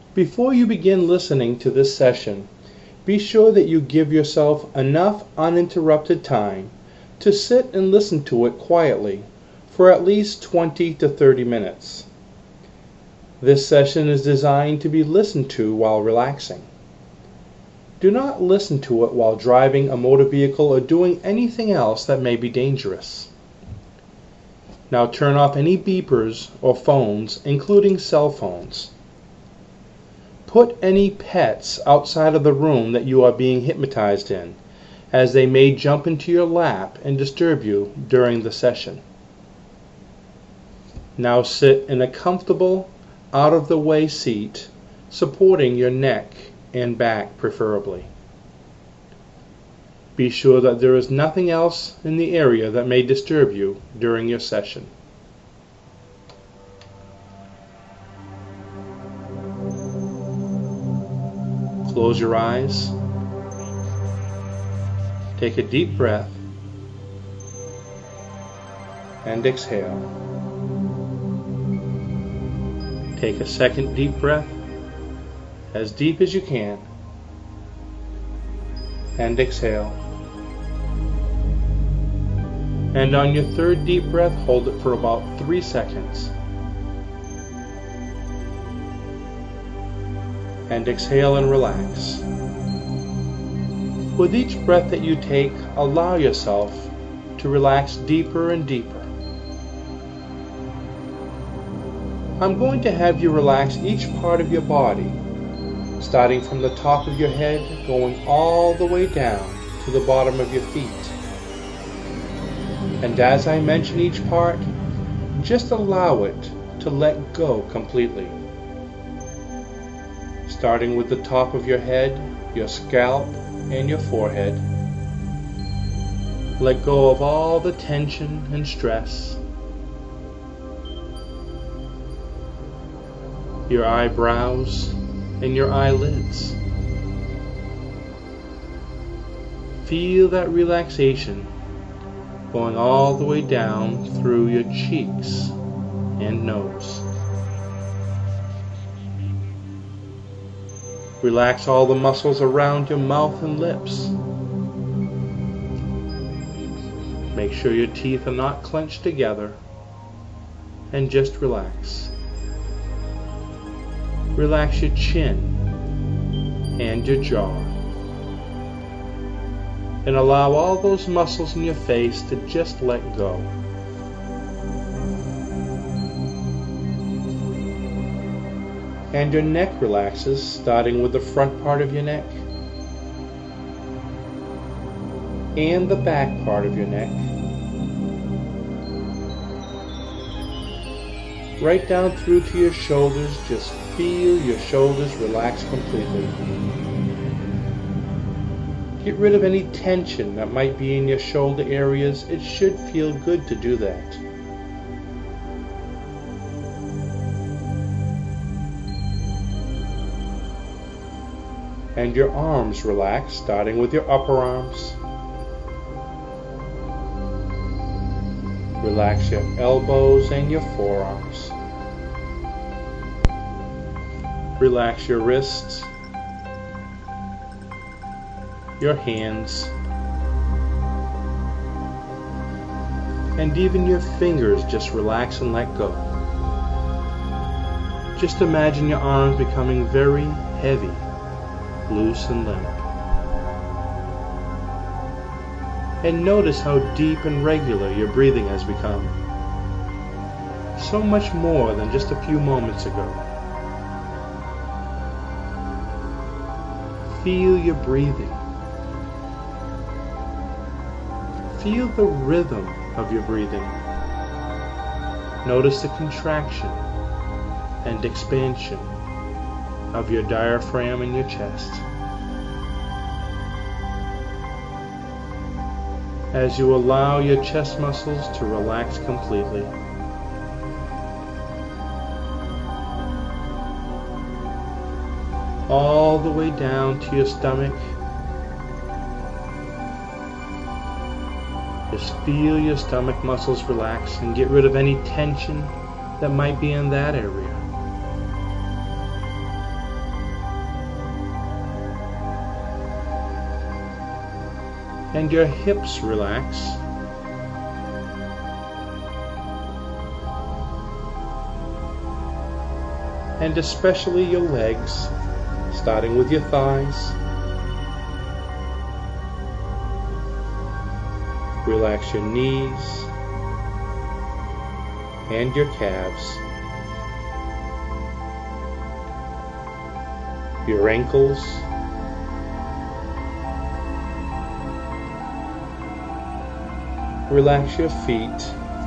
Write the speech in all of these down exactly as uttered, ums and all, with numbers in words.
Before you begin listening to this session, be sure that you give yourself enough uninterrupted time to sit and listen to it quietly for at least twenty to thirty minutes. This session is designed to be listened to while relaxing. Do not listen to it while driving a motor vehicle or doing anything else that may be dangerous. Now turn off any beepers or phones, including cell phones. Put any pets outside of the room that you are being hypnotized in, as they may jump into your lap and disturb you during the session. Now sit in a comfortable, out-of-the-way seat, supporting your neck and back preferably. Be sure that there is nothing else in the area that may disturb you during your session. Close your eyes. Take a deep breath and exhale. Take a second deep breath, as deep as you can, and exhale. And on your third deep breath, hold it for about three seconds. And exhale and relax. With each breath that you take, allow yourself to relax deeper and deeper. I'm going to have you relax each part of your body, starting from the top of your head, going all the way down to the bottom of your feet. And as I mention each part, just allow it to let go completely. Starting with the top of your head, your scalp, and your forehead. Let go of all the tension and stress. Your eyebrows and your eyelids. Feel that relaxation going all the way down through your cheeks and nose. Relax all the muscles around your mouth and lips. Make sure your teeth are not clenched together, and just relax. Relax your chin and your jaw. And allow all those muscles in your face to just let go. And your neck relaxes, starting with the front part of your neck and the back part of your neck. Right down through to your shoulders, just feel your shoulders relax completely. Get rid of any tension that might be in your shoulder areas. It should feel good to do that. And your arms relax, starting with your upper arms. Relax your elbows and your forearms. Relax your wrists, your hands, and even your fingers. Just relax and let go. Just imagine your arms becoming very heavy, loose and limp. And notice how deep and regular your breathing has become. So much more than just a few moments ago. Feel your breathing. Feel the rhythm of your breathing. Notice the contraction and expansion of your diaphragm in your chest. As you allow your chest muscles to relax completely. All the way down to your stomach. Just feel your stomach muscles relax and get rid of any tension that might be in that area. and your hips relax. And especially your legs, starting with your thighs. Relax your knees and your calves, your ankles, relax your feet,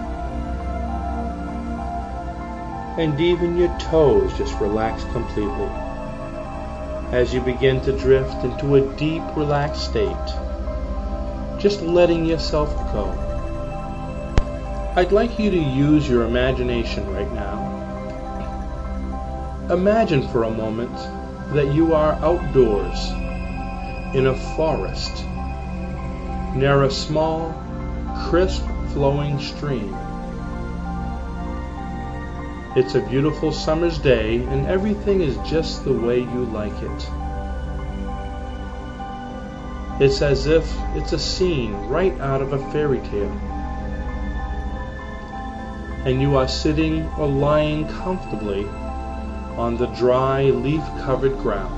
and even your toes just relax completely as you begin to drift into a deep, relaxed state, just letting yourself go. I'd like you to use your imagination right now. Imagine for a moment that you are outdoors in a forest near a small, crisp flowing stream. It's a beautiful summer's day and everything is just the way you like it. It's as if it's a scene right out of a fairy tale. And you are sitting or lying comfortably on the dry, leaf-covered ground.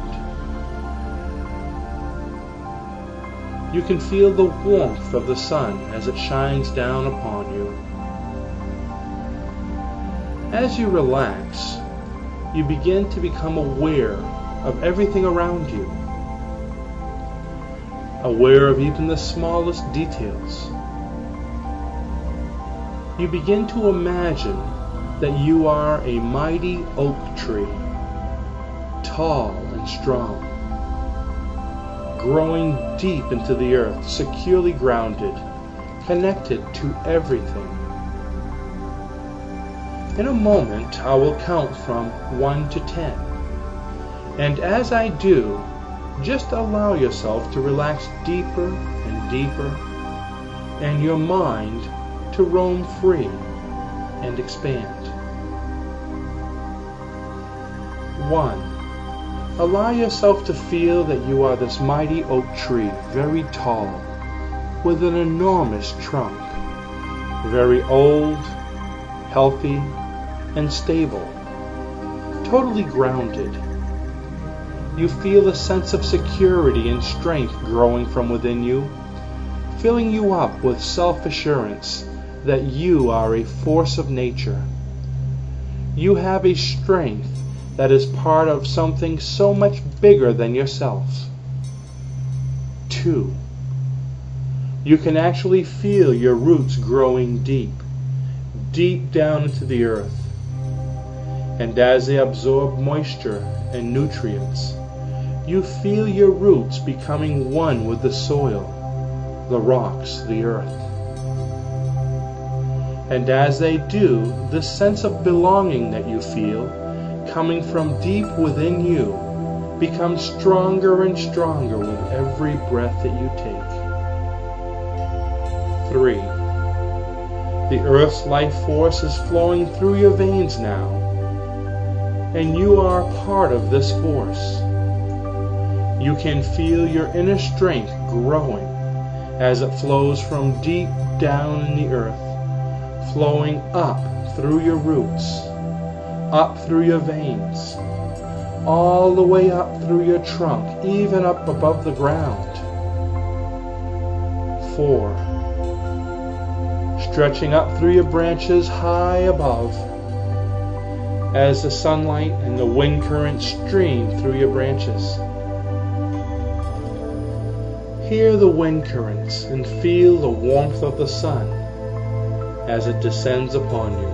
You can feel the warmth of the sun as it shines down upon you. As you relax, you begin to become aware of everything around you, aware of even the smallest details. You begin to imagine that you are a mighty oak tree, tall and strong, growing deep into the earth, securely grounded, connected to everything. In a moment, I will count from one to ten. And as I do, just allow yourself to relax deeper and deeper, and your mind to roam free and expand. One. Allow yourself to feel that you are this mighty oak tree, very tall, with an enormous trunk, very old, healthy, and stable, totally grounded. You feel a sense of security and strength growing from within you, filling you up with self-assurance that you are a force of nature. You have a strength that is part of something so much bigger than yourself. Two. You can actually feel your roots growing deep, deep down into the earth. And as they absorb moisture and nutrients, you feel your roots becoming one with the soil, the rocks, the earth. And as they do, the sense of belonging that you feel, coming from deep within you, becomes stronger and stronger with every breath that you take. Three. The earth's life force is flowing through your veins now, and you are part of this force. You can feel your inner strength growing as it flows from deep down in the earth, flowing up through your roots, up through your veins, all the way up through your trunk, even up above the ground. Four. Stretching up through your branches high above, as the sunlight and the wind current stream through your branches. Hear the wind currents and feel the warmth of the sun as it descends upon you.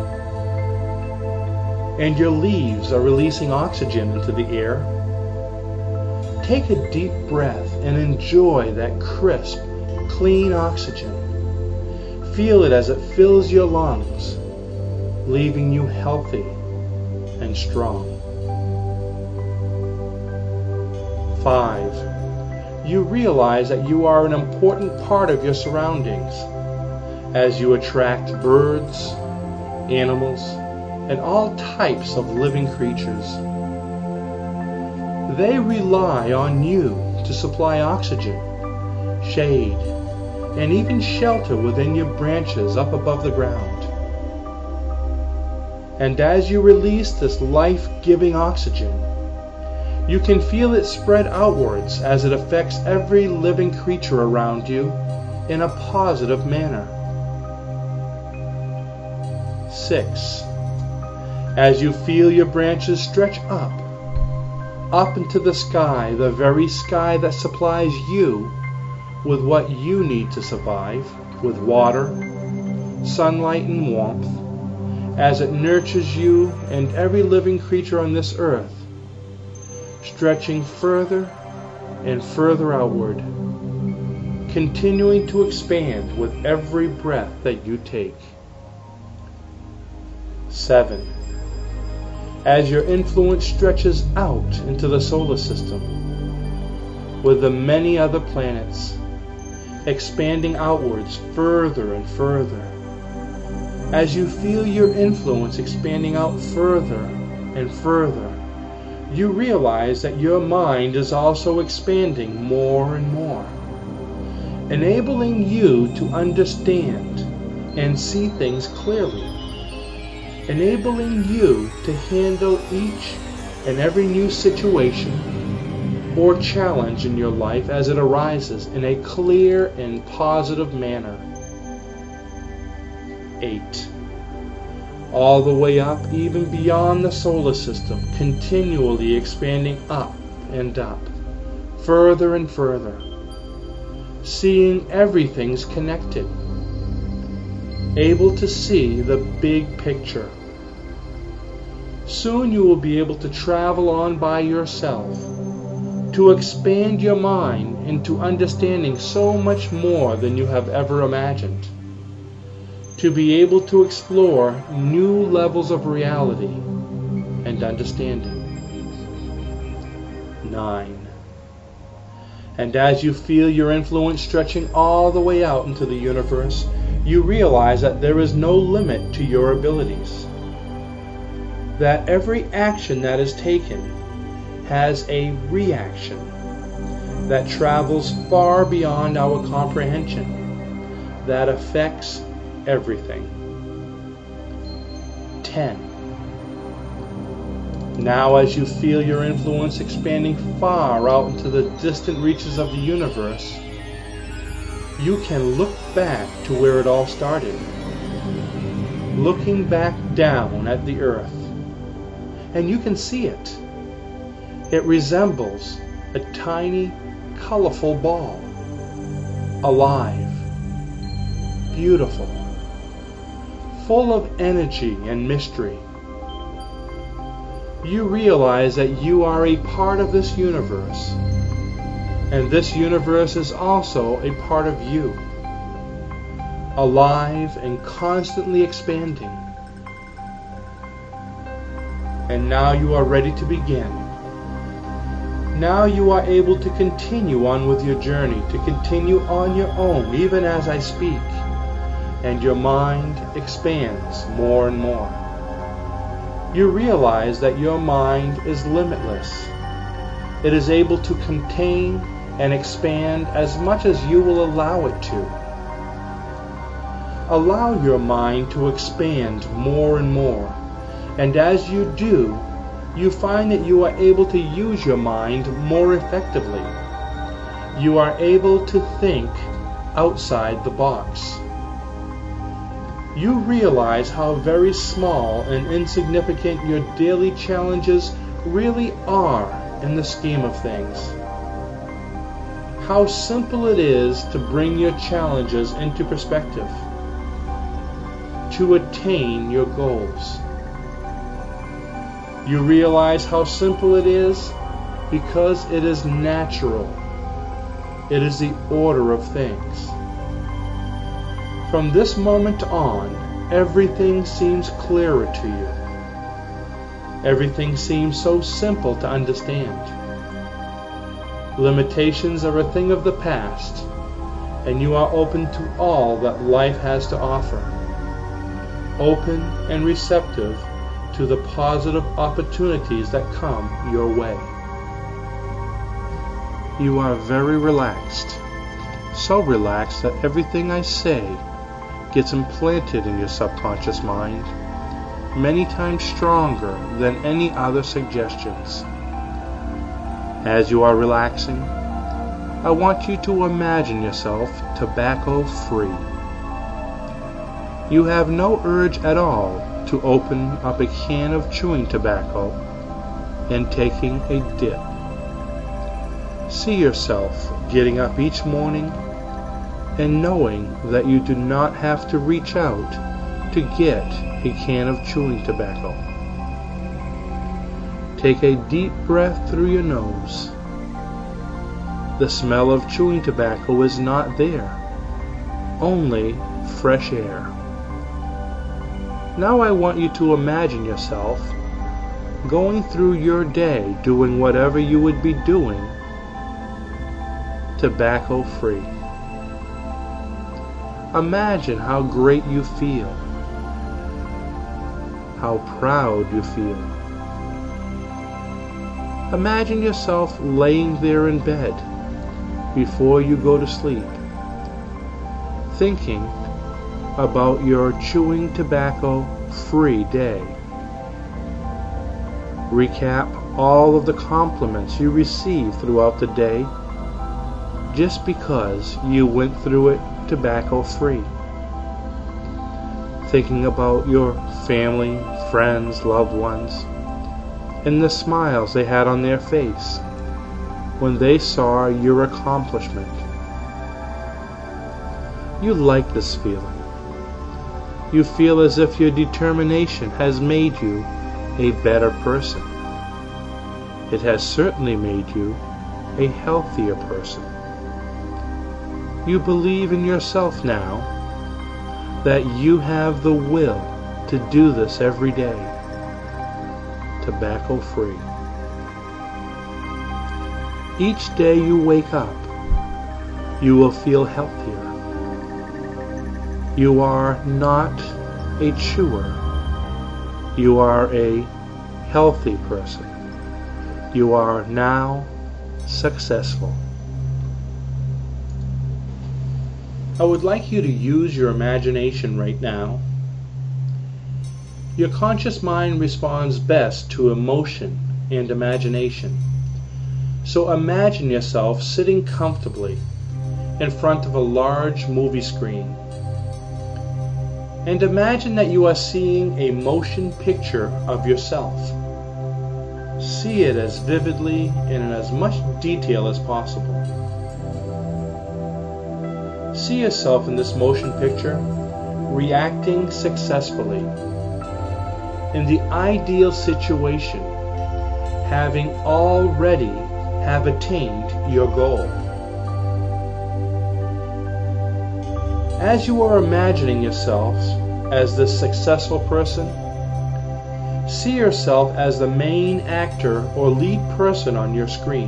And your leaves are releasing oxygen into the air. Take a deep breath and enjoy that crisp, clean oxygen. Feel it as it fills your lungs, leaving you healthy and strong. Five. You realize that you are an important part of your surroundings as you attract birds, animals, and all types of living creatures. They rely on you to supply oxygen, shade, and even shelter within your branches up above the ground. And as you release this life-giving oxygen, you can feel it spread outwards as it affects every living creature around you in a positive manner. Six. As you feel your branches stretch up, up into the sky, the very sky that supplies you with what you need to survive, with water, sunlight, and warmth, as it nurtures you and every living creature on this earth, stretching further and further outward, continuing to expand with every breath that you take. Seven. As your influence stretches out into the solar system, with the many other planets, expanding outwards further and further. As you feel your influence expanding out further and further, you realize that your mind is also expanding more and more, enabling you to understand and see things clearly, enabling you to handle each and every new situation or challenge in your life as it arises in a clear and positive manner. Eight. All the way up, even beyond the solar system, continually expanding up and up, further and further, seeing everything's connected, able to see the big picture. Soon you will be able to travel on by yourself, to expand your mind into understanding so much more than you have ever imagined, to be able to explore new levels of reality and understanding. Nine. And as you feel your influence stretching all the way out into the universe, you realize that there is no limit to your abilities, that every action that is taken has a reaction that travels far beyond our comprehension, that affects everything. Ten. Now as you feel your influence expanding far out into the distant reaches of the universe, you can look back to where it all started, looking back down at the earth, and you can see it. It resembles a tiny, colorful ball, alive, beautiful, full of energy and mystery. You realize that you are a part of this universe, and this universe is also a part of you, alive and constantly expanding. And now you are ready to begin. Now you are able to continue on with your journey, to continue on your own, even as I speak, and your mind expands more and more. You realize that your mind is limitless. It is able to contain and expand as much as you will allow it to. Allow your mind to expand more and more, and as you do, you find that you are able to use your mind more effectively. You are able to think outside the box. You realize how very small and insignificant your daily challenges really are in the scheme of things. How simple it is to bring your challenges into perspective, to attain your goals. You realize how simple it is because it is natural. It is the order of things. From this moment on, everything seems clearer to you. Everything seems so simple to understand. Limitations are a thing of the past, and you are open to all that life has to offer. Open and receptive to the positive opportunities that come your way. You are very relaxed, so relaxed that everything I say gets implanted in your subconscious mind many times stronger than any other suggestions. As you are relaxing, I want you to imagine yourself tobacco-free. You have no urge at all to open up a can of chewing tobacco and taking a dip. See yourself getting up each morning and knowing that you do not have to reach out to get a can of chewing tobacco. Take a deep breath through your nose. The smell of chewing tobacco is not there, only fresh air. Now I want you to imagine yourself going through your day doing whatever you would be doing tobacco-free. Imagine how great you feel, how proud you feel. Imagine yourself laying there in bed before you go to sleep, thinking about your chewing tobacco-free day. Recap all of the compliments you received throughout the day just because you went through it tobacco-free. Thinking about your family, friends, loved ones, and the smiles they had on their face when they saw your accomplishment. You like this feeling. You feel as if your determination has made you a better person. It has certainly made you a healthier person. You believe in yourself now that you have the will to do this every day, tobacco-free. Each day you wake up, you will feel healthier. You are not a chewer. You are a healthy person. You are now successful. I would like you to use your imagination right now. Your conscious mind responds best to emotion and imagination. So imagine yourself sitting comfortably in front of a large movie screen. And imagine that you are seeing a motion picture of yourself. See it as vividly and in as much detail as possible. See yourself in this motion picture reacting successfully in the ideal situation, having already have attained your goal. As you are imagining yourself as this successful person, see yourself as the main actor or lead person on your screen.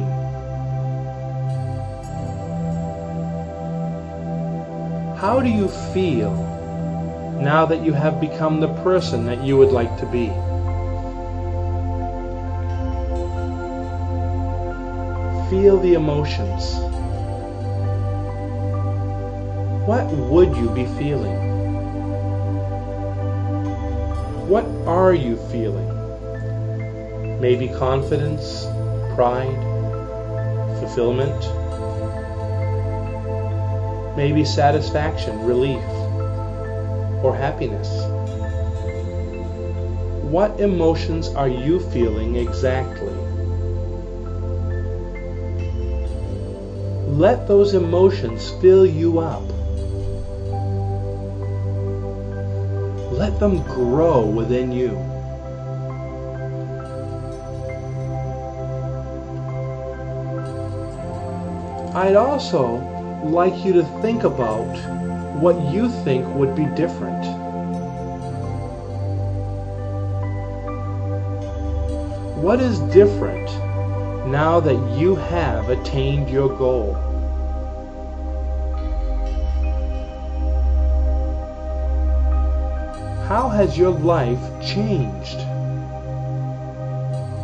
How do you feel now that you have become the person that you would like to be? Feel the emotions. What would you be feeling? What are you feeling? Maybe confidence, pride, fulfillment, maybe satisfaction, relief, or happiness. What emotions are you feeling exactly? Let those emotions fill you up. Let them grow within you. I'd also like you to think about what you think would be different. What is different now that you have attained your goal? How has your life changed?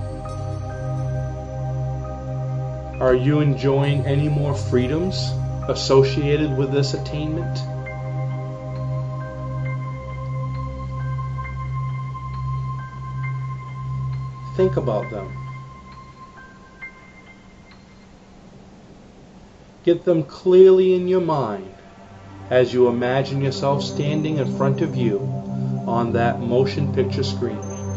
Are you enjoying any more freedoms associated with this attainment? Think about them. Get them clearly in your mind as you imagine yourself standing in front of you on that motion picture screen.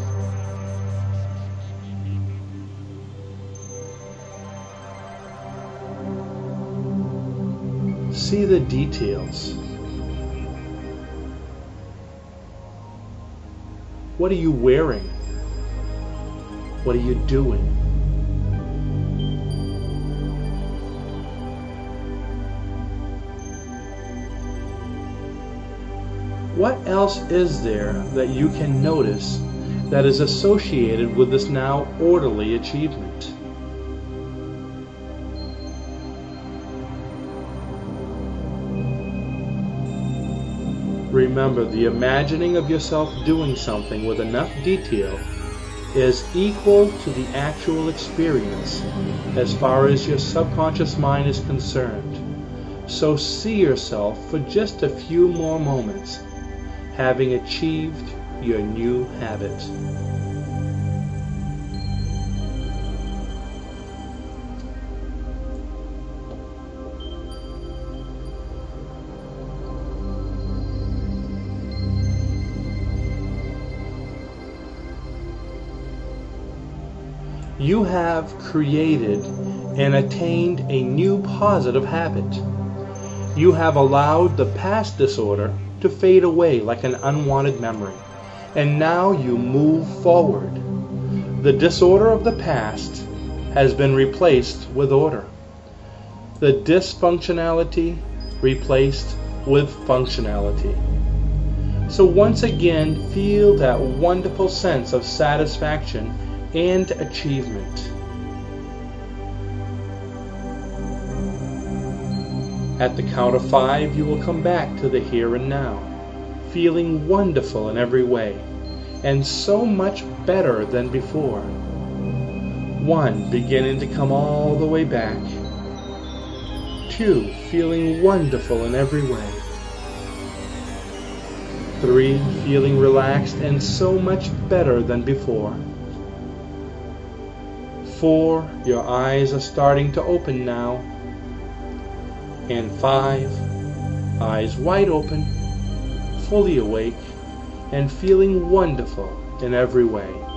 See the details. What are you wearing? What are you doing? What else is there that you can notice that is associated with this now orderly achievement? Remember, the imagining of yourself doing something with enough detail is equal to the actual experience as far as your subconscious mind is concerned. So see yourself for just a few more moments having achieved your new habit. You have created and attained a new positive habit. You have allowed the past disorder to fade away like an unwanted memory, and now you move forward. The disorder of the past has been replaced with order. The dysfunctionality replaced with functionality. So once again, feel that wonderful sense of satisfaction and achievement. At the count of five, you will come back to the here and now, feeling wonderful in every way, and so much better than before. One, beginning to come all the way back. Two, feeling wonderful in every way. Three, feeling relaxed and so much better than before. Four, your eyes are starting to open now. And five, eyes wide open, fully awake, and feeling wonderful in every way.